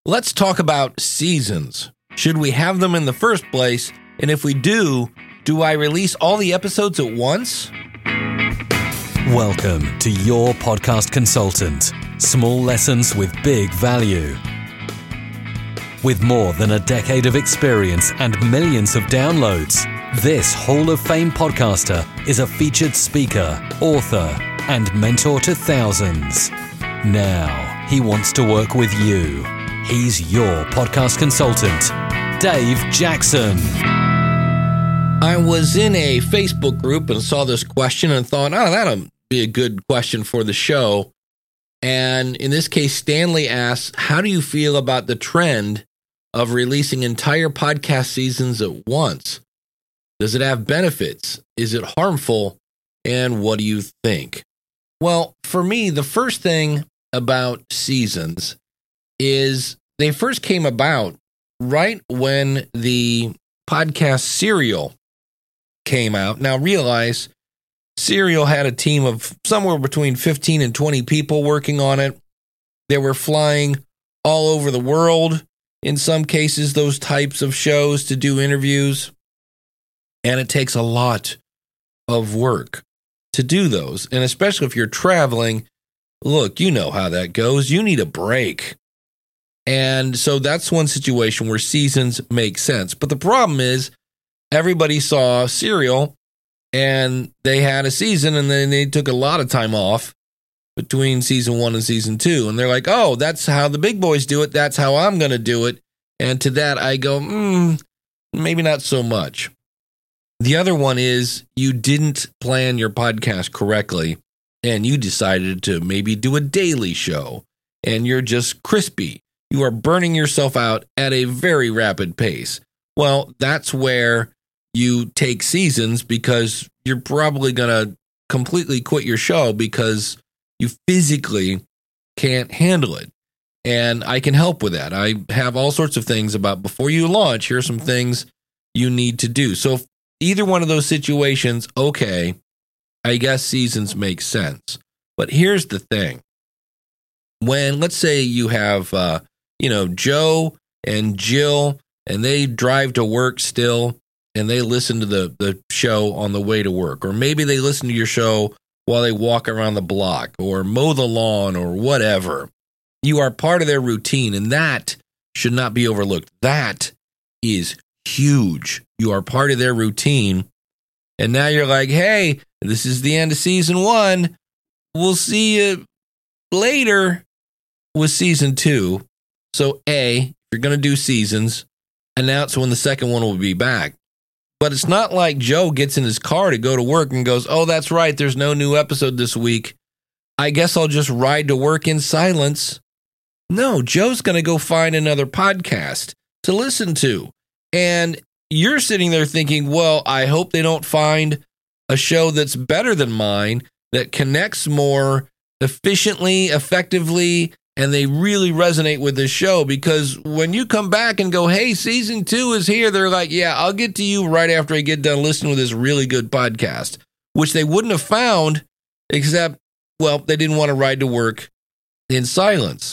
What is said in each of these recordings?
Let's talk about seasons. Should we have them in the first place? And if we do I release all the episodes at once? Welcome to Your Podcast Consultant. Small lessons with big value. With more than a decade of experience and millions of downloads, this Hall of Fame podcaster is a featured speaker, author, and mentor to thousands. Now, he wants to work with you. He's your podcast consultant, Dave Jackson. I was in a Facebook group and saw this question and thought, that'll be a good question for the show. And in this case, Stanley asks, how do you feel about the trend of releasing entire podcast seasons at once? Does it have benefits? Is it harmful? And what do you think? Well, for me, the first thing about seasons is they first came about right when the podcast Serial came out. Now realize Serial had a team of somewhere between 15 and 20 people working on it. They were flying all over the world, in some cases, those types of shows to do interviews. And it takes a lot of work to do those. And especially if you're traveling, look, you know how that goes. You need a break. And so that's one situation where seasons make sense. But the problem is, everybody saw Serial and they had a season and then they took a lot of time off between season 1 and season 2. And they're like, oh, that's how the big boys do it. That's how I'm going to do it. And to that, I go, maybe not so much. The other one is you didn't plan your podcast correctly and you decided to maybe do a daily show and you're just crispy. You are burning yourself out at a very rapid pace. Well, that's where you take seasons because you're probably going to completely quit your show because you physically can't handle it. And I can help with that. I have all sorts of things about before you launch, here's some things you need to do. So if either one of those situations, okay, I guess seasons make sense. But here's the thing. When, let's say you have, Joe and Jill, and they drive to work still, and they listen to the show on the way to work. Or maybe they listen to your show while they walk around the block, or mow the lawn, or whatever. You are part of their routine, and that should not be overlooked. That is huge. You are part of their routine, and now you're like, hey, this is the end of season 1. We'll see you later with season 2. So A, if you're going to do seasons, announce when the second one will be back. But it's not like Joe gets in his car to go to work and goes, oh, that's right, there's no new episode this week. I guess I'll just ride to work in silence. No, Joe's going to go find another podcast to listen to. And you're sitting there thinking, well, I hope they don't find a show that's better than mine, that connects more efficiently, effectively, and they really resonate with this show. Because when you come back and go, hey, season 2 is here, they're like, yeah, I'll get to you right after I get done listening to this really good podcast, which they wouldn't have found except, well, they didn't want to ride to work in silence.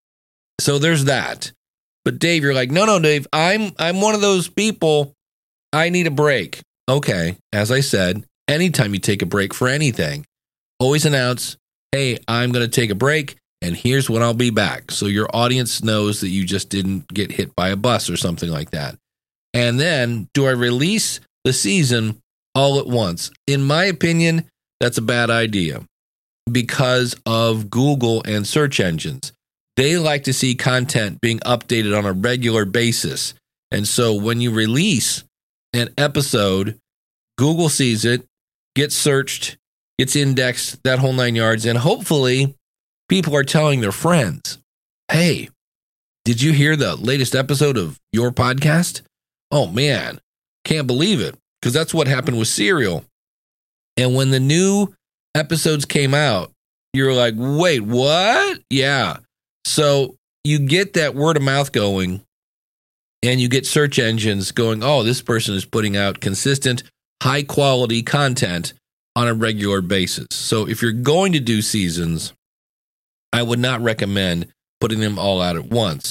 So there's that. But Dave, you're like, no, Dave, I'm one of those people. I need a break. Okay, as I said, anytime you take a break for anything, always announce, hey, I'm going to take a break, and here's when I'll be back. So your audience knows that you just didn't get hit by a bus or something like that. And then, do I release the season all at once? In my opinion, that's a bad idea because of Google and search engines. They like to see content being updated on a regular basis. And so when you release an episode, Google sees it, gets searched, gets indexed, that whole 9 yards, and hopefully people are telling their friends, hey, did you hear the latest episode of your podcast? Oh man, can't believe it. Because that's what happened with Serial. And when the new episodes came out, you're like, wait, what? Yeah. So you get that word of mouth going and you get search engines going, oh, this person is putting out consistent, high quality content on a regular basis. So if you're going to do seasons, I would not recommend putting them all out at once.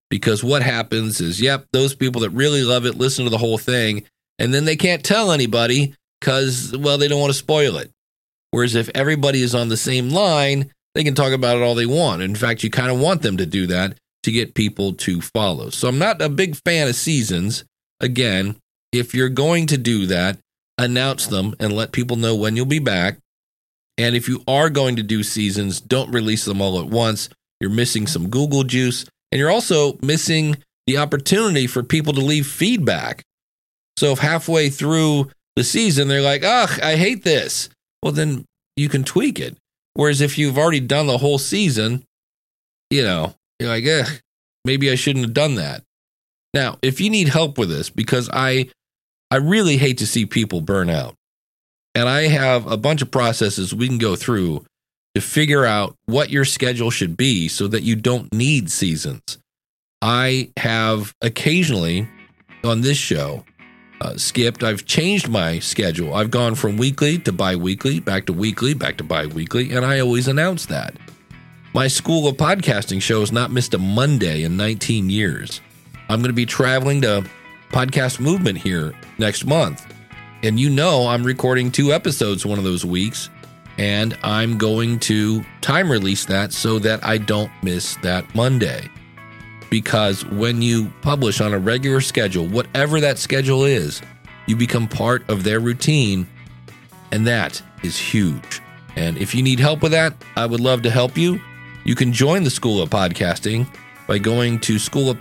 Because what happens is, those people that really love it listen to the whole thing, and then they can't tell anybody because, well, they don't want to spoil it. Whereas if everybody is on the same line, they can talk about it all they want. In fact, you kind of want them to do that to get people to follow. So I'm not a big fan of seasons. Again, if you're going to do that, announce them and let people know when you'll be back. And if you are going to do seasons, don't release them all at once. You're missing some Google juice, and you're also missing the opportunity for people to leave feedback. So if halfway through the season, they're like, I hate this. Well, then you can tweak it. Whereas if you've already done the whole season, you're like, maybe I shouldn't have done that. Now, if you need help with this, because I really hate to see people burn out. And I have a bunch of processes we can go through to figure out what your schedule should be so that you don't need seasons. I have occasionally on this show skipped. I've changed my schedule. I've gone from weekly to bi-weekly, back to weekly, back to bi-weekly, and I always announce that. My School of Podcasting show has not missed a Monday in 19 years. I'm going to be traveling to Podcast Movement here next month. And I'm recording 2 episodes one of those weeks, and I'm going to time release that so that I don't miss that Monday. Because when you publish on a regular schedule, whatever that schedule is, you become part of their routine, and that is huge. And if you need help with that, I would love to help you. You can join the School of Podcasting by going to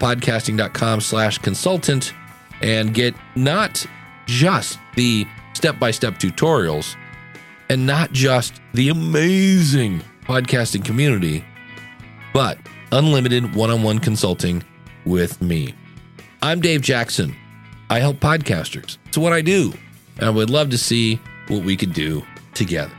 schoolofpodcasting.com/consultant and get not just the step-by-step tutorials and not just the amazing podcasting community, but unlimited one-on-one consulting with me. I'm Dave Jackson. I help podcasters. It's what I do. And I would love to see what we could do together.